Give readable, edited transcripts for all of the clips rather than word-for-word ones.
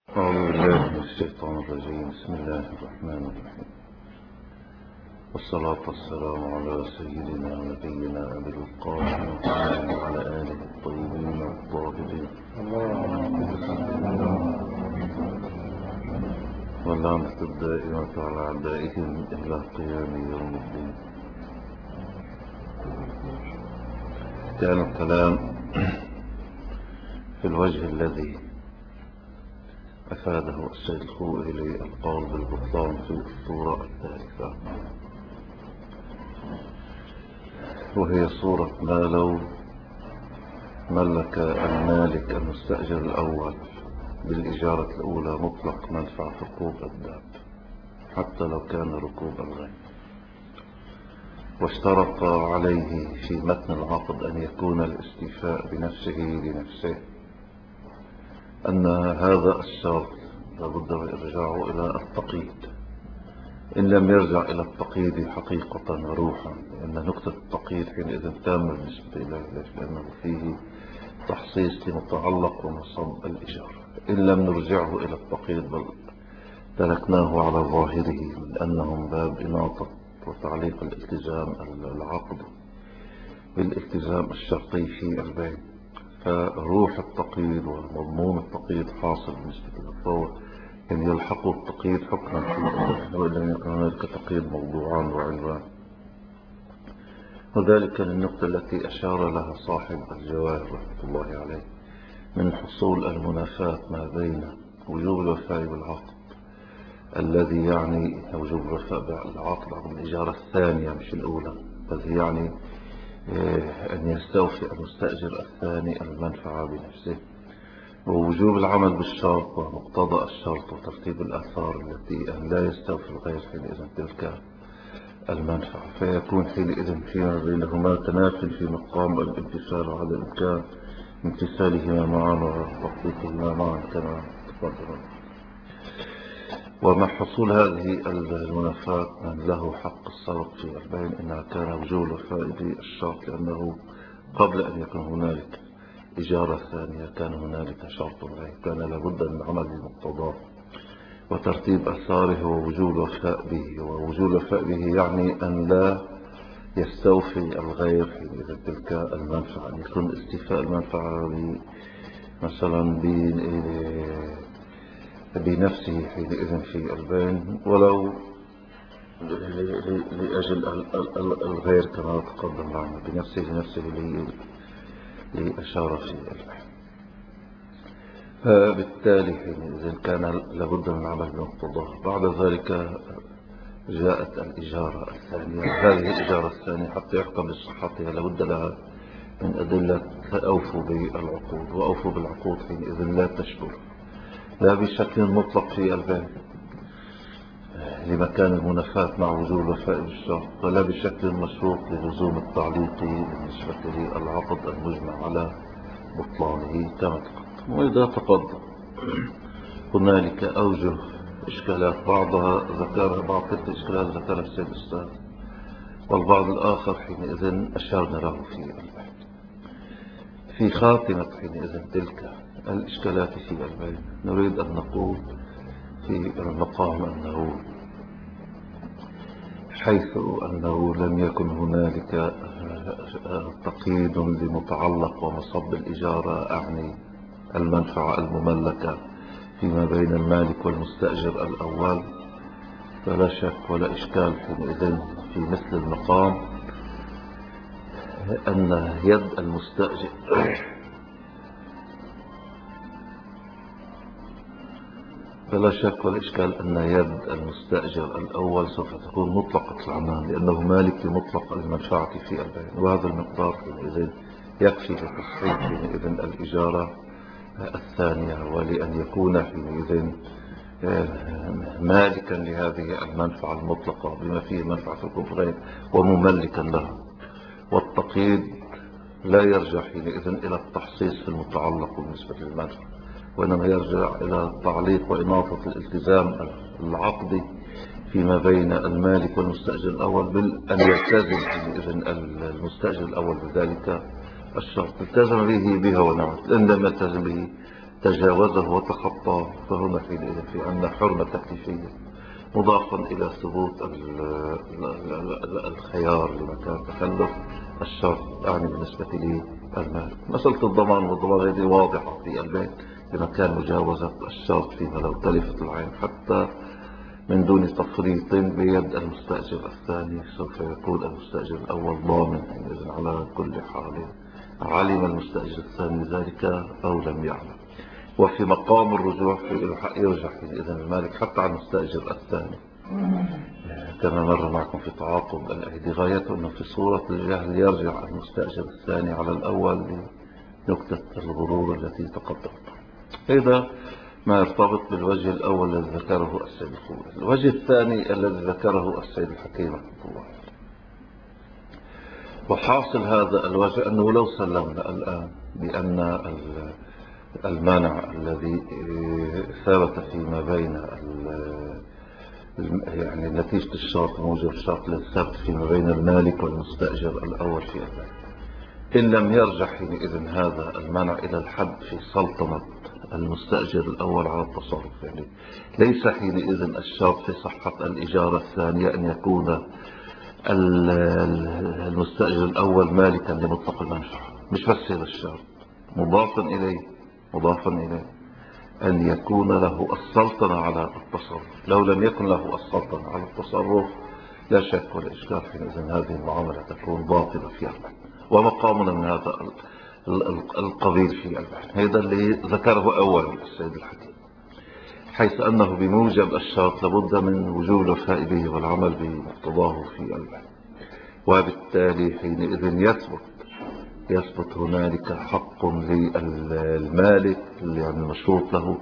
أعوذ بالله من الشيطان الرجيم. بسم الله الرحمن الرحيم، والصلاة والسلام على سيدنا ونبينا أبي القاسم محمد وعلى آله الطيبين الطاهرين واللعنة الدائمة على أعدائهم إلى قيام يوم الدين. كان الكلام في الوجه الذي أفاده السيد الخوئلي القول بالبطلان في الصورة الثالثة، وهي صورة ما لو ملك المالك المستأجر الأول بالإجارة الأولى مطلق منفعة ركوب الداب حتى لو كان ركوب الغير، واشترط عليه في متن العقد أن يكون الاستيفاء بنفسه لنفسه، أن هذا الشرط لابد من إرجاعه إلى التقييد، إن لم يرجع إلى التقييد حقيقة وروحا، لأن نقطة التقييد حينئذ تامة بالنسبة إليه، لأنه فيه تحصيص لمتعلق ومصب الإجارة. إن لم نرجعه إلى التقييد بل تركناه على ظاهره من أنه من باب إناطة وتعليق الالتزام العقد بالالتزام الشرطي في البيع، فروح التقييد ومضمون التقييد حاصل بالنسبة للفور أن يلحقوا التقييد حكما في وإن لم يكن هناك تقييد موضوعان وعنوان، وذلك للنقطة التي أشار لها صاحب الجواهر رحمة الله عليه من حصول المنافاة ما بين وجوب الوفاء بالعقد الذي يعني وجوب الوفاء بالعقد عن الإجارة الثانية مش الأولى، الذي يعني أن يستوفي المستأجر الثاني المنفعة بنفسه، ووجوب العمل بالشرط ومقتضى الشرط وترتيب الآثار التي أن لا يستوفي الغير حينئذ تلك المنفعة، فيكون حينئذ فيما بينهما تنافي في مقام الامتثال وعلى الإمكان امتثالهما معا وتطبيقهما معا كما تقدم. ومع حصول هذه المنافات من له حق الصرف في البين إنها كان وجوب الوفاء بالشرط، لأنه قبل أن يكون هنالك إجارة ثانية كان هنالك شرط غير، كان لابد من عمل بمقتضاه وترتيب أثاره ووجوب الوفاء به، ووجوب الوفاء به يعني أن لا يستوفي الغير في تلك المنفعة، أن يكون استيفاء المنفعة مثلا بنفسه حينئذ في البين ولو لأجل الغير كما تقدم معنا بنفسه لنفسه لأشار في البين، فبالتالي حينئذ كان لابد من عمل بمقتضاه. بعد ذلك جاءت الإجارة الثانية، هذه الإجارة الثانية حتى يحكم بصحتها لابد لها من أدلة أوفوا بالعقود، وأوفوا بالعقود حينئذ لا تشمل لا بشكل مطلق في البيع لمكان المنافاة مع وجوب الوفاء بالشرط، ولا بشكل مشروط للزوم التعليق بالنسبة للعقد المجمع على بطلانه كما تقدم. وإذا تقدم هنالك أوجه إشكالات، بعضها ذكرها بعض تلك الإشكالات ذكرها السيد الأستاذ، والبعض الآخر حينئذ أشرنا له في خاتمة حينئذ تلك الإشكالات في البيع. نريد أن نقول في المقام أنه حيث أنه لم يكن هنالك تقييد لمتعلق ومصب الإجارة أعني المنفعة المملكة فيما بين المالك والمستأجر الأول، فلا شك ولا إشكال حينئذ في مثل المقام أن يد المستأجر فلا شك ولا إشكال أن يد المستأجر الأول سوف تكون مطلقة العنان، لأنه مالك لمطلق المنفعة في البيع، وهذا المقدار حينئذ يكفي لتصحيح حينئذ الإجارة الثانية، ولأن يكون حينئذ مالكا لهذه المنفعة المطلقة بما فيه منفعة الكفرين ومملكا لها. والتقييد لا يرجع حينئذ إلى التحصيص في المتعلق بالنسبة للمنفعة، وإنما يرجع إلى تعليق وإناطة الالتزام العقدي فيما بين المالك والمستأجر الأول بأن يلتزم حينئذ المستأجر الأول بذلك الشرط، التزم به بها ونعمت، إن لم يلتزم به تجاوزه وتخطاه، فهنا في عندنا حرمة تكليفية مضافا إلى ثبوت الخيار لمكان تخلف الشرط، يعني بالنسبة لي المال. مسألة الضمان والضمان هذه واضحة في البيت لمكان مجاوزة الشرط فيما لو تلفت العين حتى من دون تفريط بيد المستأجر الثاني، سوف يكون المستأجر الأول ضامن إذن على كل حال، علم المستأجر الثاني ذلك أو لم يعلم. وفي مقام الرجوع يرجع إذن المالك حتى على المستأجر الثاني، كما مر معكم في تعاقب الأيدي، غايته أنه في صورة الجهل يرجع المستأجر الثاني على الأول لنكتة الغرور التي تقدمت. هذا ما يرتبط بالوجه الأول الذي ذكره السيد الخوئي. الوجه الثاني الذي ذكره السيد الحكيم رحمه الله، وحاصل هذا الوجه أنه لو سلمنا الآن بأن المانع الذي ثبت فيما بين يعني نتيجة الشرط موجب الشرط للثبت فيما بين المالك والمستأجر الأول في البيت، إن لم يرجع حينئذ هذا المنع إلى الحد في سلطنة المستأجر الأول على التصرف، يعني ليس حينئذ الشرط في صحة الإجارة الثانية أن يكون المستأجر الأول مالكا لمطلق المنفعة، مش بس هذا الشرط، مضافا إليه أن يكون له السلطنة على التصرف. لو لم يكن له السلطنة على التصرف لا شك ولا إشكال حينئذ هذه المعاملة تكون باطلة في البيع، ومقامنا من هذا القبيل في البيع. هذا اللي ذكره أول السيد الحكيم، حيث أنه بموجب الشرط لابد من وجوب الوفاء به والعمل بمقتضاه في البيع، وبالتالي حينئذ يثبت هنالك حق للمالك يعني المشروط له.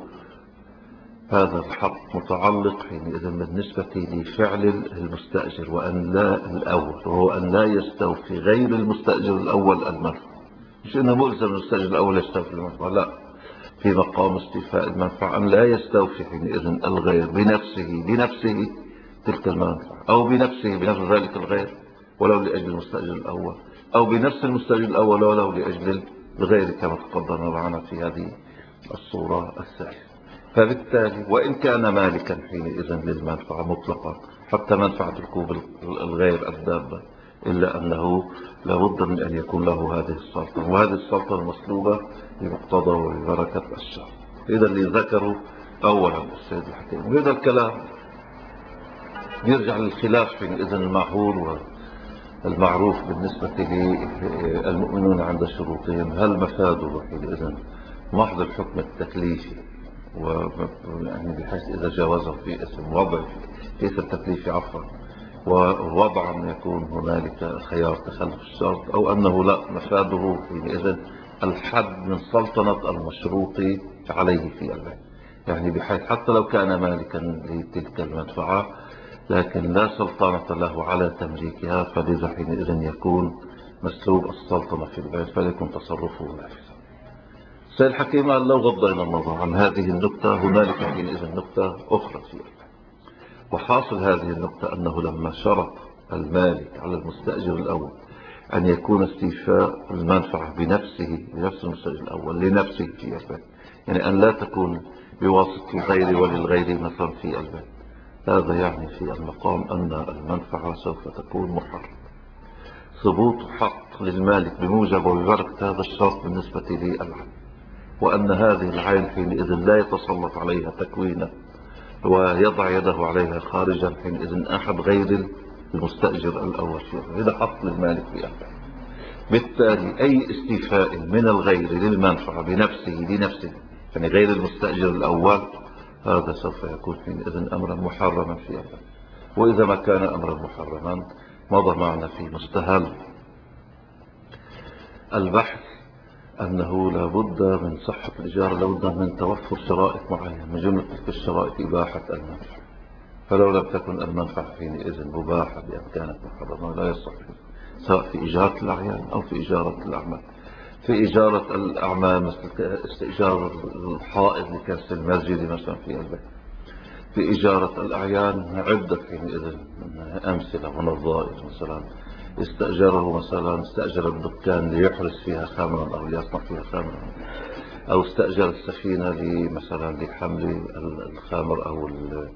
هذا الحق متعلق حينئذ بالنسبة لفعل المستأجر وأن لا الأول، وهو أن لا يستوفي غير المستأجر الأول المنفعة، مش إنه ملزم المستأجر الأول يستوفي المنفعة، لا، في مقام استيفاء المنفعة أن لا يستوفي حينئذ الغير بنفسه تلك المنفعة، أو بنفس ذلك الغير ولو لأجل المستأجر الأول، أو بنفس المستأجر الأول ولو لأجل الغير، كما تقدم معنا في هذه الصورة الثالثة. فبالتالي وإن كان مالكا حينئذ للمنفعة مطلقا حتى منفعة ركوب الغير الدابة، إلا أنه لابد من أن يكون له هذه السلطة، وهذه السلطة المسلوبة بمقتضى وببركة الشرع. إذا اللي ذكروا أولا السيد الحكيم، وهذا الكلام يرجع للخلاف حينئذ المعهود والمعروف بالنسبة للمؤمنون عند شروطهم، هل مفاده حينئذ محض الحكم التكليفي، يعني بحيث إذا جاوزه في اسم وضع في اسم التكليف عفوا، ووضع أن يكون هنالك خيار تخلف الشرط، أو أنه لا، مفاده حينئذ الحد من سلطنة المشروط عليه في البيع، يعني بحيث حتى لو كان مالكا لتلك المنفعة لكن لا سلطنة له على تمليكها، فلذا حينئذ يكون مسلوب السلطنة في البيع، فليكن تصرفه نافذا. السيد الحكيم قال لو غضينا النظر عن هذه النكتة هنالك حينئذ نكتة أخرى في البيع، وحاصل هذه النكتة أنه لما شرط المالك على المستأجر الأول أن يكون استيفاء المنفعة بنفس المستأجر الأول لنفسه في البيع، يعني أن لا تكون بواسطة الغير وللغير مثلا في البيع، هذا يعني في المقام أن المنفعة سوف تكون محرمة. ثبوت حق للمالك بموجب وببركة هذا الشرط بالنسبة للعين، وأن هذه العين حينئذ لا يتسلط عليها تكوينا ويضع يده عليها خارجا حينئذ أحد غير المستأجر الأول فيها، هذا حق للمالك في أهله. بالتالي أي استيفاء من الغير للمنفعة لنفسه يعني غير المستأجر الأول، هذا سوف يكون حينئذ أمرا محرما في أهله. وإذا ما كان أمرا محرما مضى معنا في مستهل البحث أنه لابد من صحة الإجارة، لابد من توفر شرائط معينة، من جملة تلك الشرائط إباحة المنفعة، فلو لم تكن المنفعة حينئذ مباحة بأن كانت محرمة لا يصح، سواء في إجارة الأعيان أو في إجارة الأعمال. في إجارة الأعمال مثل استئجار الحائط لكنس المسجد مثلا في البيت. في إجارة الأعيان عدة حينئذ أمثلة ونظائر، مثلا استأجر الدكان ليحرس فيها خمرا أو ليصنع فيها خمرا، أو استأجر السفينة مثلا لحمل الخمر أو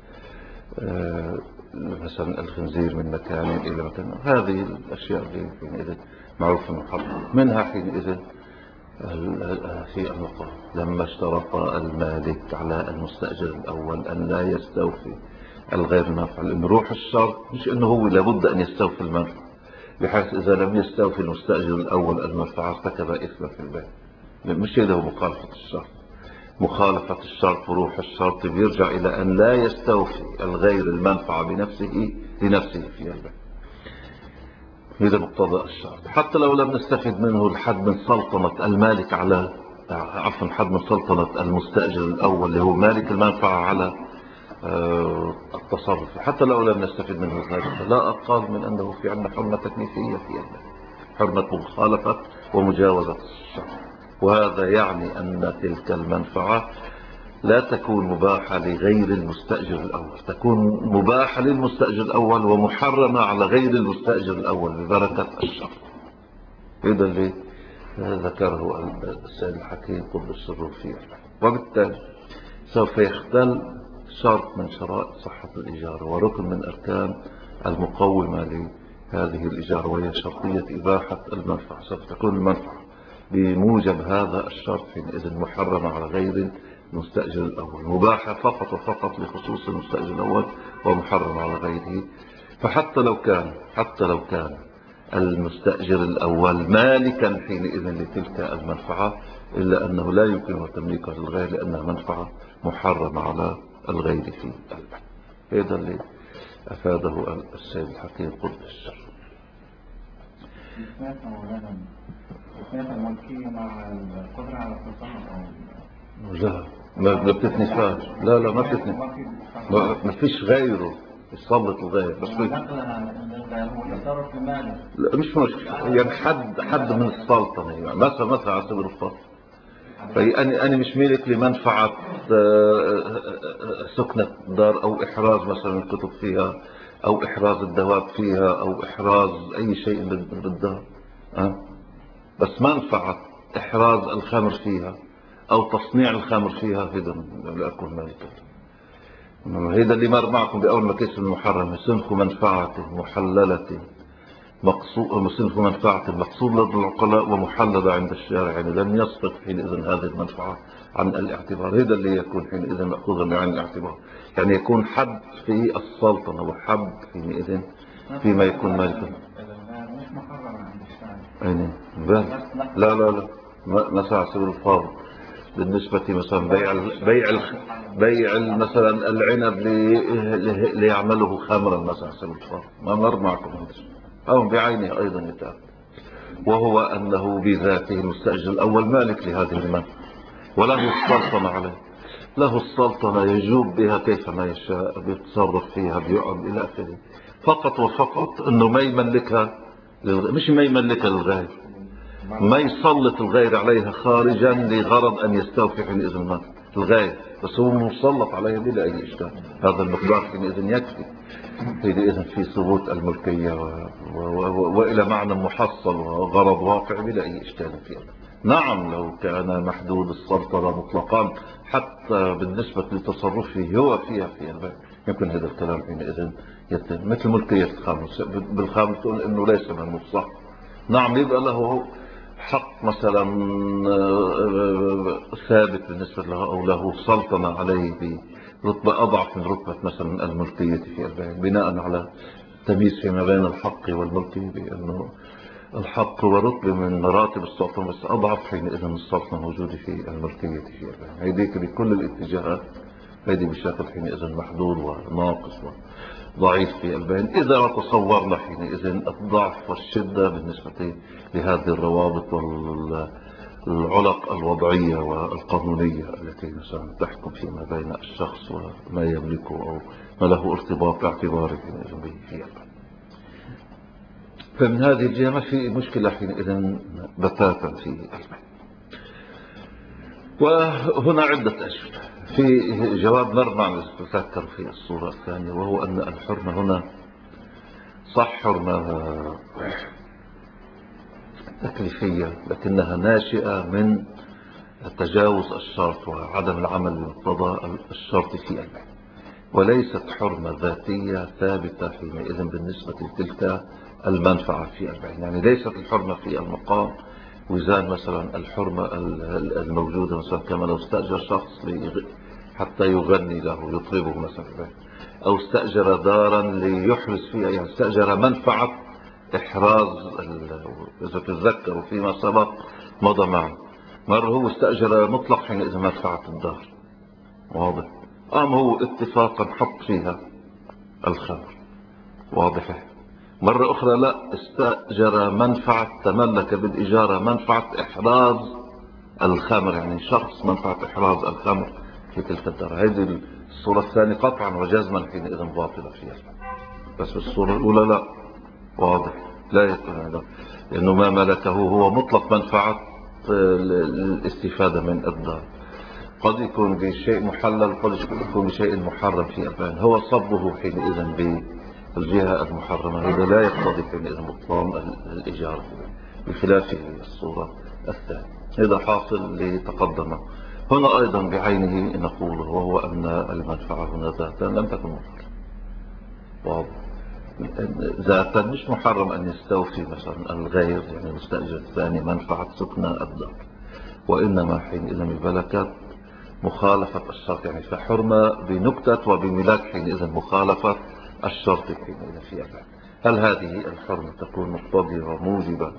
مثلا الخنزير من مكان إلى مكان. هذه الأشياء اللي حينئذ معروفة محرمة. منها حينئذ في النقطة لما اشترط المالك على المستأجر الأول أن لا يستوفي الغير المنفعة، لأن روح الشرط مش أنه هو لابد أن يستوفي المنفعة، بحيث إذا لم يستوفي المستأجر الأول المنفعة ارتكب إثما في البيع. مش هذا هو مخالفة الشرط. مخالفة الشرط وروح الشرط بيرجع إلى أن لا يستوفي الغير المنفعة لنفسه في البيع. هذا مقتضى الشرط، حتى لو لم نستفد منه الحد من سلطنة المالك على حد من سلطنة المستأجر الأول اللي هو مالك المنفعة على التصرف، حتى لو لم نستفد منه ذلك لا أقل من أنه في عندنا حرمة تكليفية في البيع، حرمة مخالفة ومجاوزة الشرط. وهذا يعني أن تلك المنفعة لا تكون مباحة لغير المستأجر الأول، تكون مباحة للمستأجر الأول ومحرمة على غير المستأجر الأول ببركة الشرط. هذا اللي ذكره السيد الحكيم قدس سره فيه. وبالتالي سوف يختل شرط من شرائط صحة الإجارة وركن من أركان المقومة لهذه الإجارة، وهي شرطية إباحة المنفعة. سوف تكون المنفعة بموجب هذا الشرط حينئذ محرمة على غير المستأجر الأول، مباحة فقط وفقط لخصوص المستأجر الأول ومحرم على غيره. فحتى لو كان المستأجر الأول مالكا حينئذ لتلك المنفعة، إلا أنه لا يمكن تمليكها للغير لأنها منفعة محرمة على الغير في البيع. هذا اللي أفاده السيد الحكيم قدس السر. الملكية مع القدرة على التصرف لا ما بتتنفاش. لا ما بتتنفاش، ما فيش غيره يسلط الغير. بس لا مش يعني حد من السلطنة، يعني مثلا على سبيل الفرض فأنا مش ملك لمنفعة سكنة دار أو إحراز مثلا الكتب فيها أو إحراز الدواب فيها أو إحراز أي شيء بالدار، بس منفعة إحراز الخمر فيها أو تصنيع الخمر فيها هذا لا أكون مالكا. هذا اللي مر معكم بأول مكيس المحرم صنف منفعة محللة صنف منفعة مقصود لدى العقلاء ومحللة عند الشارع، يعني لم يسقط حينئذ هذه المنفعة عن الاعتبار. هذا اللي يكون حينئذ مأخوذا عن الاعتبار، يعني يكون حد في السلطنة وحد حينئذ فيما يكون مالكا. مش محرم عند الشارع. أين لا مثلا على سبيل الفاضل بالنسبة مثلا بيع مثلا العنب ليعمله خمرا مثلا على سبيل الفاضل، ما مر معكم هذا أو بعينه أيضا يتعب، وهو أنه بذاته المستأجر الأول مالك لهذه المنفعة وله السلطنة عليه، له السلطنة يجوب بها كيف ما يشاء، بيتصرف فيها بيقعد إلى آخره، فقط وفقط أنه ما يملكها مش ما يملكها للغير، ما يسلط الغير عليها خارجا لغرض أن يستوفي حينئذ الغير، بس هو مسلط عليها بلا أي إشكال. هذا المقدار حينئذ يكفي حينئذ في ثبوت الملكية وإلى معنى محصل وغرض واقع بلا أي إشكال فيه. نعم لو كان محدود السلطنة مطلقا حتى بالنسبة لتصرفه هو فيها في البيع يمكن هذا الكلام حينئذ يتم، مثل ملكية الخامس. بالخامس تقول إنه ليس من مصلح، نعم يبقى له حق مثلا ثابت بالنسبة له أو له سلطنة عليه برتبة أضعف من رتبة مثلا الملكية في البيع، بناء على تمييز فيما بين الحق والملكية، بأنه الحق ورتبة من مراتب السلطنة بس أضعف حينئذ السلطنة موجودة في الملكية في البيع. هيديك بكل الاتجاهات هيدي بشكل حينئذ محدود وناقص ضعيف في البيان، إذا تصورنا حينئذ الضعف والشدة بالنسبة لهذه الروابط والعلق الوضعية والقانونية التي مثلا تحكم فيما بين الشخص وما يملكه أو ما له ارتباط باعتباره حينئذ به في البيان. فمن هذه الجهة ما في مشكلة حينئذ بتاتا في البيان. وهنا عدة أشياء في جواب مرمى نتذكر في الصورة الثانية، وهو أن الحرمة هنا صح حرمة تكليفية لكنها ناشئة من تجاوز الشرط وعدم العمل بمقتضى الشرط في البيع، وليست حرمة ذاتية ثابتة حينئذ بالنسبة لتلك المنفعة في البيع. يعني ليست الحرمة في المقام وزان مثلا الحرمة الموجودة مثلا كما لو استأجر شخص حتى يغني له يطربه مثلا، أو استأجر دارا ليحرز فيها، يعني استأجر منفعة إحراز. إذا تتذكروا فيما سبق مضى معه مرة هو استأجر مطلق حينئذ منفعة الدار، واضح. هو اتفاقا حط فيها الخمر، واضح. مرة أخرى لا، استأجر منفعة، تملك بالإجارة منفعة إحراز الخمر، يعني شخص منفعة إحراز الخمر في تلك الدار. هذه الصورة الثانية قطعا وجزما حينئذ باطلة فيها، بس الصورة الأولى لا، واضح. لا يكون هذا لأنه ما ملكه هو مطلق منفعة الاستفادة من الدار. قد يكون بشيء محلل، قد يكون بشيء محرم في البيان. هو صبه حينئذ بالجهة المحرمة، هذا لا يقتضي حينئذ بطلان الإجارة بخلاف الصورة الثانية. هذا حاصل لتقدم هنا أيضا بعينه نقول، وهو أن المنفعة هنا ذاتا لم تكن محرمة، واضح. ذاتا مش محرم أن يستوفي مثلا الغير، يعني المستأجر الثاني منفعة سكن الدار، وإنما حينئذ الملكات مخالفة الشرط، يعني فحرمة بنكتة وبملاك حينئذ مخالفة الشرط حينئذ في البيع. هل هذه الحرمة تكون مقتضية وموجبة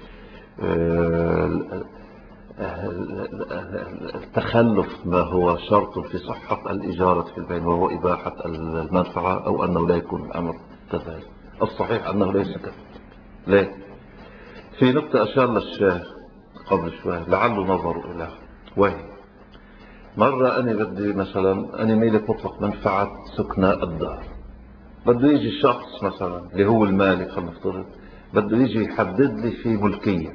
التخلف ما هو شرط في صحة الإجارة في البيع وهو إباحة المنفعة، أو أنه لا يكون الأمر كذلك؟ الصحيح أنه ليس كذلك. ليه؟ في نقطة أشار للشاه قبل شوية لعله نظر إليها، وهي مرة أنا بدي مثلا أنا مالك مطلق منفعة سكن الدار، بده يجي شخص مثلا اللي هو المالك خلينا نفترض، بده يجي يحدد لي في ملكية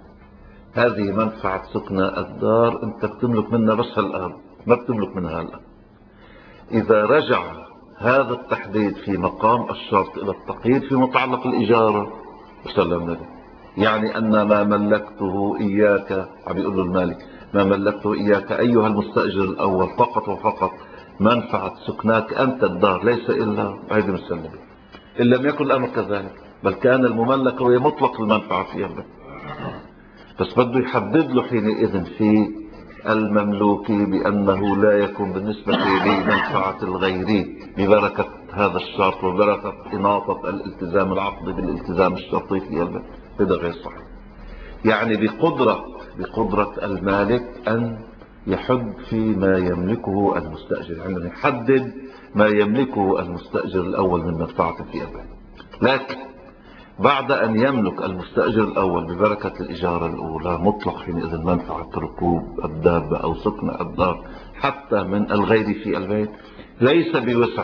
هذه منفعة سكن الدار، أنت بتملك منها بس الآن، ما بتملك منها الآن. إذا رجع هذا التحديد في مقام الشرط إلى التقييد في متعلق الإجارة وسلمنا له، يعني أن ما ملكته إياك، عم يقول له المالك ما ملكته إياك أيها المستأجر الأول فقط وفقط منفعة سكناك أنت الدار، ليس إلا هذه مسلمة. إن لم يكن الأمر كذلك، بل كان المملك هو مطلق المنفعة في يده، بس بده يحدد له حينئذ في المملوك بأنه لا يكون بالنسبة لمنفعة الغيري ببركة هذا الشرط وبركة إناطة الالتزام العقدي بالالتزام الشرطي في يده. هذا غير صحيح. يعني بقدرة المالك أن يحد فيما يملكه المستأجر، يعني يحدد ما يملكه المستأجر الأول من منفعة في يده. لكن بعد أن يملك المستأجر الأول ببركة الإجارة الأولى مطلق حينئذ منفعة ركوب الدابة أو سكن الدار حتى من الغير في البيت، ليس بوسع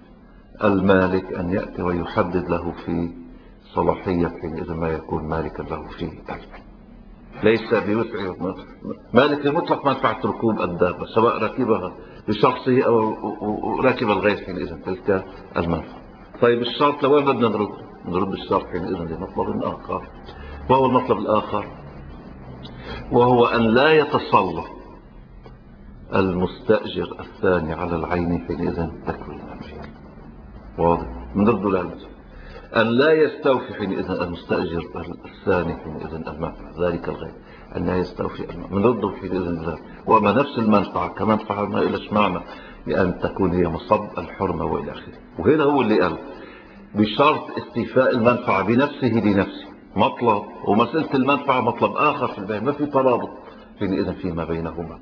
المالك أن يأتي ويحدد له في صلاحية حينئذ ما يكون مالكا له في البيت. ليس بوسع مالك لمطلق منفعة ركوب الدابة سواء ركبها لشخصه أو راكب الغير حينئذ تلك المنفعة. طيب الشرط لوين بدنا نرد الشرط حينئذ لمطلب آخر، وهو المطلب الآخر وهو أن لا يتسلط المستأجر الثاني على العين حينئذ تكوينا فيها. واضح؟ نرد للمثل أن لا يستوفي حينئذ المستأجر الثاني حينئذ المنفعة ذلك الغير، أن لا يستوفي نرده حينئذ ذلك. وأما نفس المنفعة كمنفعة ما إلش معنى لأن تكون هي مصب الحرمة وإلى آخره. وهنا هو اللي قال بشرط استيفاء المنفعة بنفسه لنفسه مطلب، ومسألة المنفعة مطلب آخر في البيع، ما في ترابط حينئذ فيما بينهما.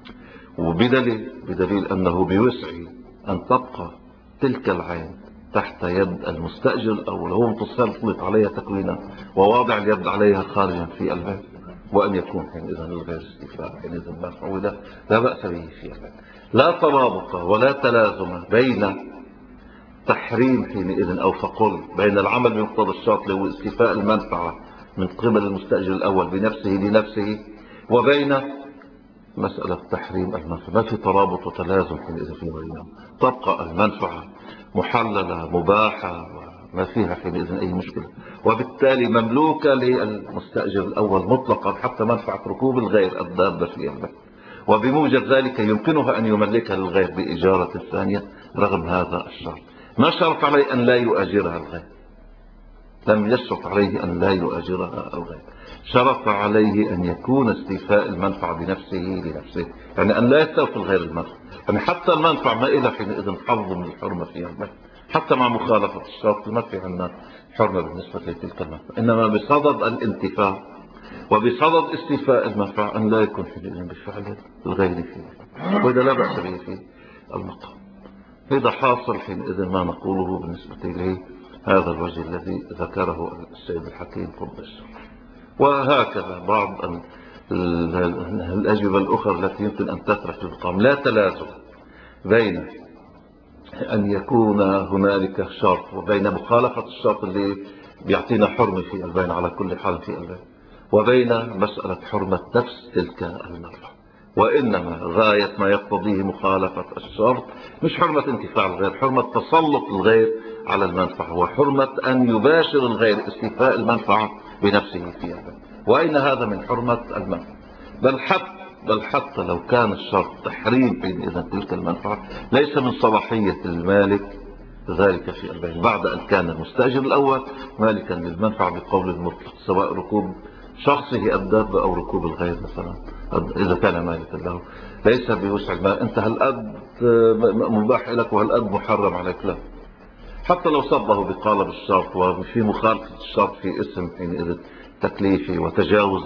بدليل أنه بوسعه أن تبقى تلك العين تحت يد المستأجر الأول، هو متسلط عليها تكوينا وواضع اليد عليها خارجا في البيع، وأن يكون حينئذ الغير استيفاء حينئذ المنفعة، ولا لا بأس به في البيع. لا ترابط ولا تلازم بين تحريم حينئذ أو فقل بين العمل بمقتضى الشرط اللي هو استيفاء المنفعة من قبل المستأجر الأول بنفسه لنفسه، وبين مسألة تحريم المنفعة. ما في ترابط وتلازم حينئذ في بينهم، تبقى المنفعة محللة مباحة ما فيها حينئذ أي مشكلة، وبالتالي مملوكة للمستأجر الأول مطلقا حتى منفعة ركوب الغير الدابة في البيت، وبموجب ذلك يمكنها أن يملكها للغير بإجارة ثانية رغم هذا الشرط. ما شرط عليه أن لا يؤجرها الغير، لم يشرط عليه أن لا يؤجرها الغير، شرط عليه أن يكون استيفاء المنفعة بنفسه لنفسه، يعني أن لا يستوفي الغير المنفعة، يعني حتى المنفعة ما إلى حينئذ حظ من الحرمة فيها البيت، حتى مع مخالفة الشرط ما في عندنا حرمة بالنسبة لتلك المنفعة، إنما بصدد الانتفاع وبصدد استيفاء المنفعة أن لا يكون حينئذ بفعل الغير فيه، وإذا لا بأس به في المقام. إذا حاصل حينئذ ما نقوله بالنسبة إليه هذا الوجه الذي ذكره السيد الحكيم قدس. وهكذا بعض الأجوبة الأخرى التي يمكن أن تطرح في المقام. لا تلازم بين أن يكون هنالك شرط وبين مخالفة الشرط اللي بيعطينا حرمة في البين على كل حال في البين، وبين مسألة حرمة نفس تلك المرة، وإنما غاية ما يقتضيه مخالفة الشرط مش حرمة انتفاع الغير، حرمة تسلط الغير على المنفعة، وحرمة أن يباشر الغير استيفاء المنفعة بنفسه فيها. وأين هذا من حرمة المنفعة؟ بل حتى لو كان الشرط تحريم حينئذ تلك المنفعة ليس من صلاحية المالك ذلك في البين، بعد أن كان المستأجر الأول مالكا للمنفعة بقول المطلق، سواء ركوب شخصه الدابة أو ركوب الغير مثلا إذا كان مالكا له، ليس بوسع المال أنت هالقد مباح لك وهالقد محرم عليك، لا، حتى لو صبه بقالب الشرط وفي مخالفة الشرط في اسم حينئذ تكليفي وتجاوز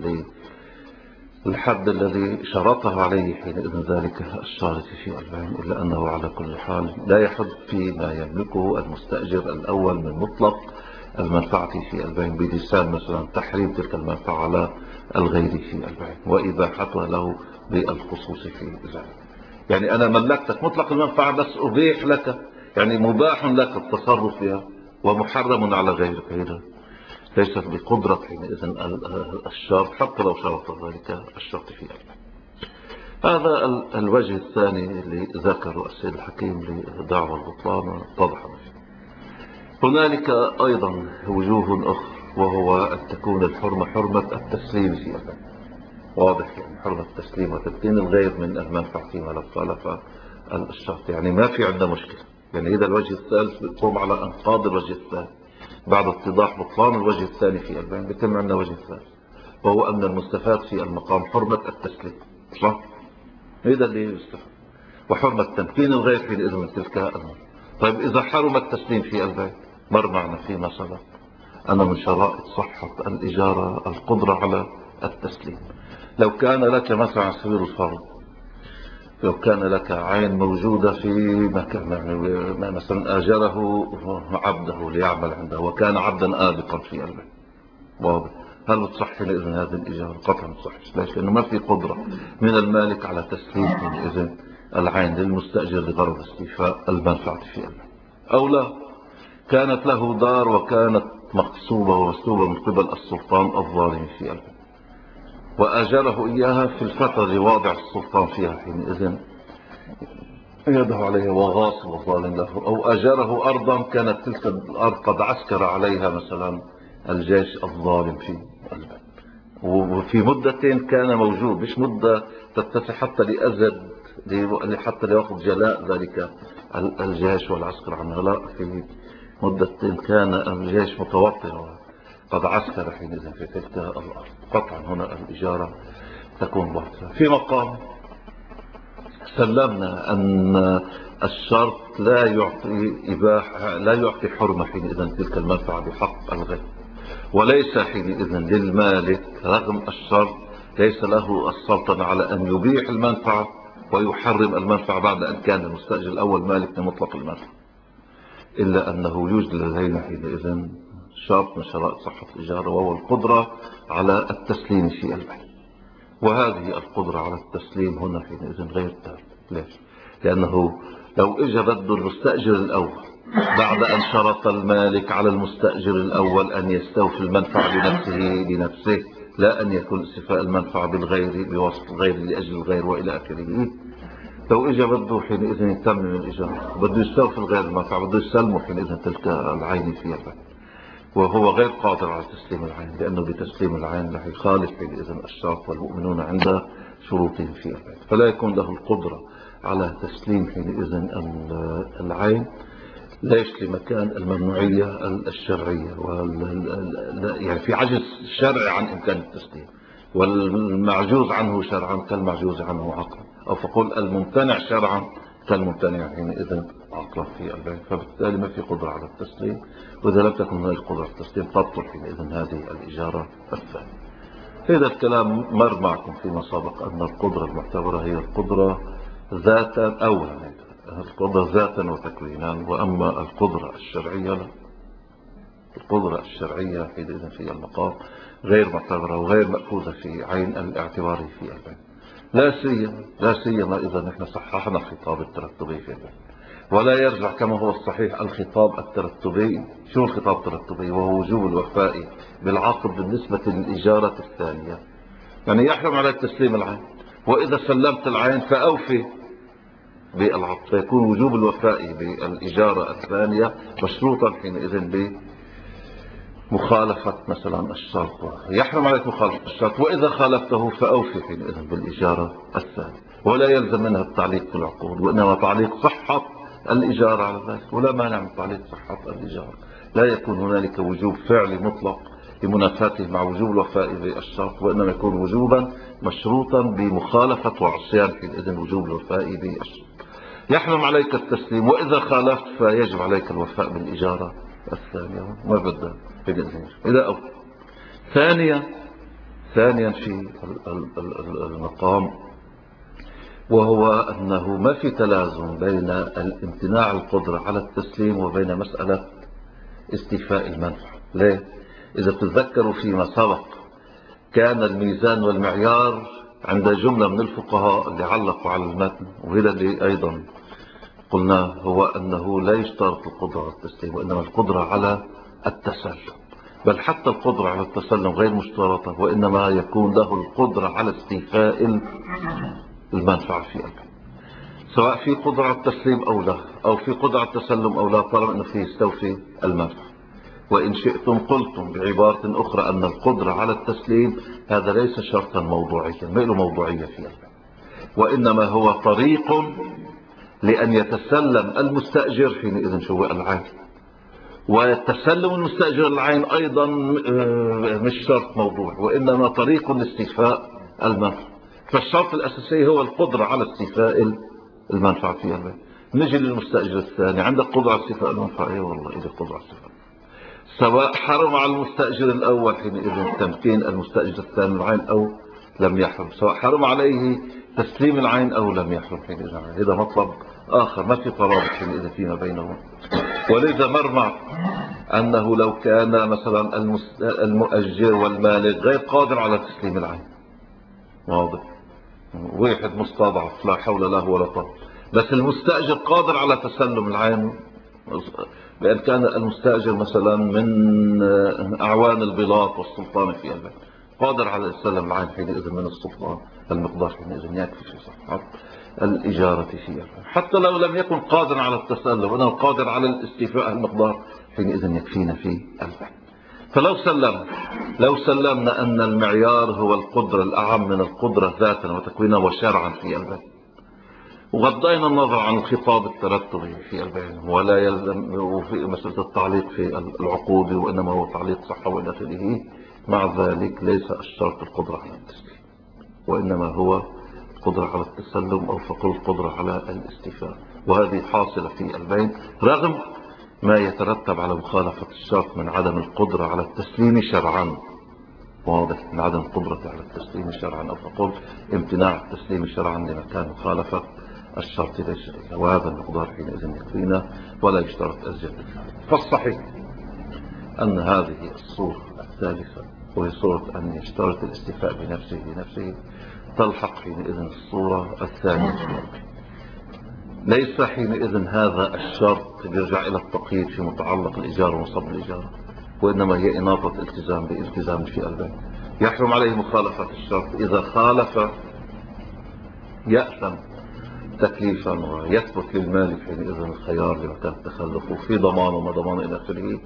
الحد الذي شرطه عليه حينئذ ذلك الشارط في البين، إلا أنه على كل حال لا يحد فيما يملكه المستأجر الأول من مطلق المنفعة في البين بلسان مثلا تحريم تلك المنفعة على الغير في البين وإباحتها له بالخصوص في ذلك. يعني أنا ملكتك مطلق المنفعة بس أبيح لك، يعني مباح لك التصرف فيها ومحرم على غيرك، هذا ليست بقدرة حينئذ الشرط حتى لو شرط ذلك الشرط في البين. هذا الوجه الثاني اللي ذكره السيد الحكيم لدعوى البطلان اتضح فيه. هنالك أيضا وجوه أخرى، وهو أن تكون الحرمة حرمة التسليم في البين، واضح، يعني حرمة التسليم وتبتين الغير من المنفعة فيما لو خالف الشرط، يعني ما في عندنا مشكلة. يعني إذا الوجه الثالث بيقوم على أنقاض الوجه الثاني بعد اتضاح بطلان الوجه الثاني في البين، بيتم عندنا وجه ثالث، وهو أن المستفاد في المقام حرمة التسليم، صح؟ هذا اللي يستفاد، وحرمة تمكين الغير حينئذ من تلك المنفعة. طيب إذا حرم التسليم في البين، مر معنا فيما سبق أن من شرائط صحة الإجارة القدرة على التسليم. لو كان لك مثلا على سبيل الفرض، لو كان لك عين موجودة في مكان، يعني مثلا آجره عبده ليعمل عنده وكان عبدا آبقا في البيت، واضح، هل بتصح إذن هذه الإجارة؟ قطعا تصح. ليش؟ لأنه ما في قدرة من المالك على تسليم إذن العين للمستأجر لغرض استيفاء المنفعة في البيت. أو لا، كانت له دار وكانت مقصوبة ومسلوبة من قبل السلطان الظالم في البيت، وآجره إياها في الفترة اللي واضع السلطان فيها حينئذ يده عليها وغاصب الظالم له، أو آجره أرضا كانت تلك الأرض قد عسكر عليها مثلا الجيش الظالم في البلد، وفي مدة كان موجود، مش مدة تتسع حتى لأزد حتى ليأخذ جلاء ذلك الجيش والعسكر عنها، لا، في مدة كان الجيش متوطن قد عسكر حينئذ في تلك الأرض. قطعا هنا الإجارة تكون باطلة. في مقام سلمنا أن الشرط لا يعطي إباحة، لا يعطي حرمة حينئذ تلك المنفعة بحق الغير، وليس حينئذ للمالك رغم الشرط ليس له السلطنة على أن يبيح المنفعة ويحرم المنفعة بعد أن كان المستأجر الأول مالك لمطلق المنفعة، إلا أنه يوجد لدينا حينئذ شرط من شرائط صحة الإجارة، وهو القدرة على التسليم في البيع. وهذه القدرة على التسليم هنا حينئذ غير تام. ليش؟ لأنه لو إجا بده المستأجر الأول بعد أن شرط المالك على المستأجر الأول أن يستوفي المنفعة بنفسه لا أن يكون استيفاء المنفعة بالغير بواسطة الغير لأجل الغير وإلى آخره، لو اجى بده حينئذ يتمم الايجار، بده يستوفي غير المنفعه، بده يسلمه حينئذ تلك العين فيها البيع، وهو غير قادر على تسليم العين، لانه بتسليم العين رح يخالف حينئذ الشرط والمؤمنون عند شروطهم فيها البيع، فلا يكون له القدره على تسليم حينئذ العين. ليش؟ لمكان الممنوعيه الشرعيه، يعني في عجز شرعي عن امكان التسليم، والمعجوز عنه شرعا كالمعجوز عنه عقلا، أو فقل الممتنع شرعا كالممتنع حينئذ عقلا في البيع، فبالتالي ما في قدرة على التسليم، وإذا لم تكن هناك قدرة على التسليم تبطل حينئذ هذه الإجارة الثانية. هذا الكلام مر معكم فيما سبق أن القدرة المعتبرة هي القدرة ذاتا أولا، القدرة ذاتا وتكوينا، وأما القدرة الشرعية لا. القدرة الشرعية حينئذ في المقام غير معتبرة وغير مأخوذة في عين الاعتبار في البيع، لا سيما إذا نحن صححنا الخطاب الترتبي في البيع، ولا يرجع كما هو الصحيح الخطاب الترتبي. شو الخطاب الترتبي؟ وهو وجوب الوفاء بالعقد بالنسبة للإجارة الثانية، يعني يحرم عليك تسليم العين، وإذا سلمت العين فأوفي بالعقد، فيكون وجوب الوفاء بالإجارة الثانية مشروطا حينئذ مخالفة مثلا الشرط، يحرم عليك مخالفة الشرط، وإذا خالفته فأوفي حينئذ بالإجارة الثانية، ولا يلزم منها التعليق في العقود، وإنما تعليق صحة الإجارة على ذلك، ولا مانع من تعليق صحة الإجارة. لا يكون هنالك وجوب فعلي مطلق لمنافاته مع وجوب الوفاء بالشرط، وإنما يكون وجوبا مشروطا بمخالفة وعصيان حينئذ وجوب الوفاء بالشرط. يحرم عليك التسليم، وإذا خالفت فيجب عليك الوفاء بالإجارة الثانية، ما بدها إذا أو ثانيا في المقام، وهو أنه ما في تلازم بين الامتناع القدرة على التسليم وبين مسألة استيفاء المنفعة. ليه؟ إذا تتذكروا فيما سبق كان الميزان والمعيار عند جملة من الفقهاء اللي علقوا على المتن، وهذا اللي أيضا قلنا، هو أنه لا يشترط القدرة على التسليم، وإنما القدرة على التسلم، بل حتى القدرة على التسلم غير مشترطة، وإنما يكون له القدرة على استيفاء المنفعة في البيع، سواء في قدرة على التسليم أو لا، أو في قدرة على التسلم أو لا، طالما أنه فيه يستوفي المنفعة. وإن شئتم قلتم بعبارة أخرى أن القدرة على التسليم هذا ليس شرطا موضوعيا، ما له موضوعية في البيع، وإنما هو طريق لأن يتسلم المستأجر حينئذ شو العين، وتسلم المستأجر العين أيضا مش شرط موضوع، وإنما طريق لاستيفاء المنفعة. فالشرط الأساسي هو القدرة على استيفاء المنفعة في البيع. نجي للمستأجر الثاني، عندك قدرة على استيفاء المنفعة؟ اي والله إذا قدرة على استيفاء، سواء حرم على المستأجر الأول حينئذ تمكين المستأجر الثاني العين أو لم يحرم، سواء حرم عليه تسليم العين أو لم يحرم حينئذ. هذا مطلب آخر، ما في ترابط حينئذ فيما بينهم. ولذا مرمع أنه لو كان مثلا المؤجر والمالك غير قادر على تسليم العين، واضح، واحد مستضعف لا حول له ولا قوة، بس المستأجر قادر على تسلم العين، بأن كان المستأجر مثلا من أعوان البلاط والسلطان في البيت، قادر على تسلم العين حينئذ من السلطان، المقدار حينئذ يكفي في صحة الإجارة فيها، حتى لو لم يكن قادرا على التسلم وإنه قادر على الاستيفاء المقدار حينئذ يكفينا في البيع. فلو سلمنا أن المعيار هو القدرة الأعم من القدرة ذاتا وتكوينا وشرعا في البيع، وغضينا النظر عن الخطاب الترتبي في البيع، ولا يلزم في مسألة التعليق في العقود، وإنما هو تعليق صحة وإلى آخره، مع ذلك ليس الشرط القدرة على التسليم، وإنما هو القدرة على التسلم، أو فقل القدرة على الاستيفاء، وهذه حاصلة في البيع رغم ما يترتب على مخالفة الشرط من عدم القدرة على التسليم شرعا، واضح، من عدم القدرة على التسليم شرعا، أو فقل امتناع التسليم شرعا لمكان مخالفة الشرط ليس، وهذا المقدار حينئذ يكفينا ولا يشترط أزيد. فالصحيح أن هذه الصورة الثالثة، وهي صورة أن يشترط الاستيفاء بنفسه تلحق حينئذ الصورة الثانية، ليس حينئذ هذا الشرط يرجع إلى التقييد في متعلق الإجارة ونصب الإجارة، وإنما هي إناطة التزام بالتزام في البيع. يحرم عليه مخالفة الشرط، إذا خالف يأثم، تكليفا ويثبت للمالك حينئذ الخيار لمكان التخلف وفي ضمان وما ضمان إلى آخره.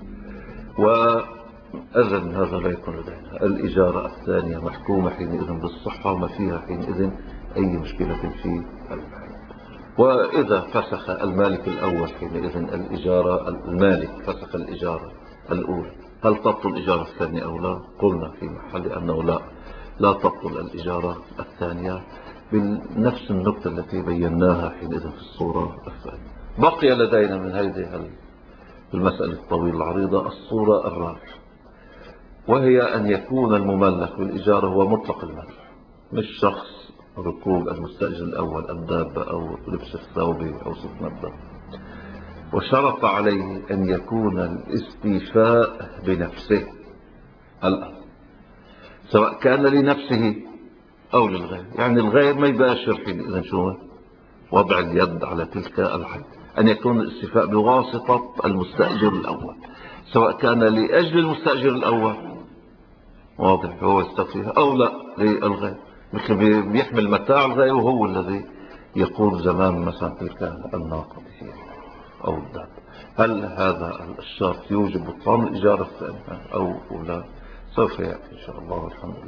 وأذن هذا لا يكون لدينا. الإجارة الثانية محكومة حينئذ بالصحة وما فيها حينئذ أي مشكلة في المال. وإذا فسخ المالك الأول حينئذ الإجارة، المالك فسخ الإجارة الأولى، هل تبطل الإجارة الثانية أو لا؟ قلنا في محل أنه لا تبطل الإجارة الثانية بنفس النقطة التي بيناها حينئذ في الصورة الثانية. بقي لدينا من هذه المسألة الطويلة العريضة الصورة الرابعة، وهي أن يكون المملك بالإجارة هو مطلق الملك، مش شخص ركوب المستأجر الأول الدابة أو لبس الثوب أو سكن الدابة. وشرط عليه أن يكون الاستيفاء بنفسه الأمر، سواء كان لنفسه أو للغير. يعني الغير ما يباشر حينئذ شو وضع اليد على تلك الحد، أن يكون الاستيفاء بواسطة المستأجر الأول، سواء كان لأجل المستأجر الأول واضح هو يستفيها أو لا للغير، مثل بيحمل متاع الغير وهو الذي يقود زمان مثلا تلك الناقة أو الدابة. هل هذا الشرط يوجب بطلان الإجارة الثانية أو لا؟ سوف يأتي إن شاء الله. الحمد لله.